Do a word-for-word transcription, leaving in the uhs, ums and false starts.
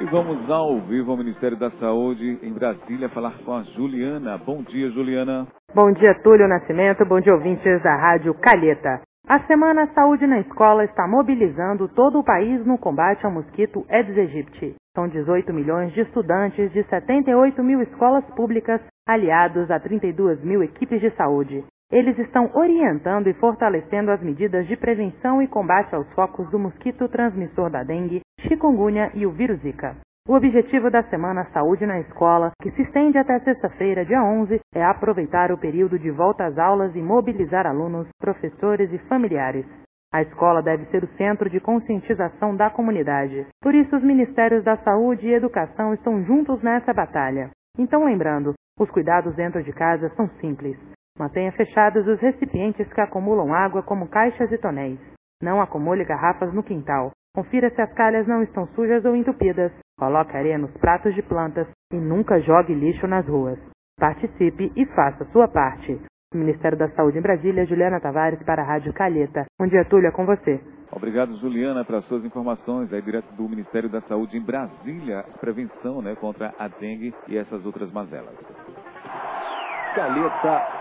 vamos ao vivo ao Ministério da Saúde em Brasília falar com a Juliana. Bom dia, Juliana. Bom dia, Túlio Nascimento. Bom dia, ouvintes da Rádio Calheta. A Semana Saúde na Escola está mobilizando todo o país no combate ao mosquito Aedes aegypti. São dezoito milhões de estudantes de setenta e oito mil escolas públicas, aliados a trinta e duas mil equipes de saúde. Eles estão orientando e fortalecendo as medidas de prevenção e combate aos focos do mosquito transmissor da dengue, chikungunya e o vírus Zika. O objetivo da Semana Saúde na Escola, que se estende até sexta-feira, dia onze, é aproveitar o período de volta às aulas e mobilizar alunos, professores e familiares. A escola deve ser o centro de conscientização da comunidade. Por isso, os Ministérios da Saúde e Educação estão juntos nessa batalha. Então, lembrando, os cuidados dentro de casa são simples. Mantenha fechados os recipientes que acumulam água, como caixas e tonéis. Não acumule garrafas no quintal. Confira se as calhas não estão sujas ou entupidas. Coloque areia nos pratos de plantas e nunca jogue lixo nas ruas. Participe e faça sua parte. Ministério da Saúde em Brasília, Juliana Tavares para a Rádio Calheta. Bom dia, Túlio, é com você. Obrigado, Juliana, pelas suas informações aí direto do Ministério da Saúde em Brasília, prevenção, né, contra a dengue e essas outras mazelas. Calheta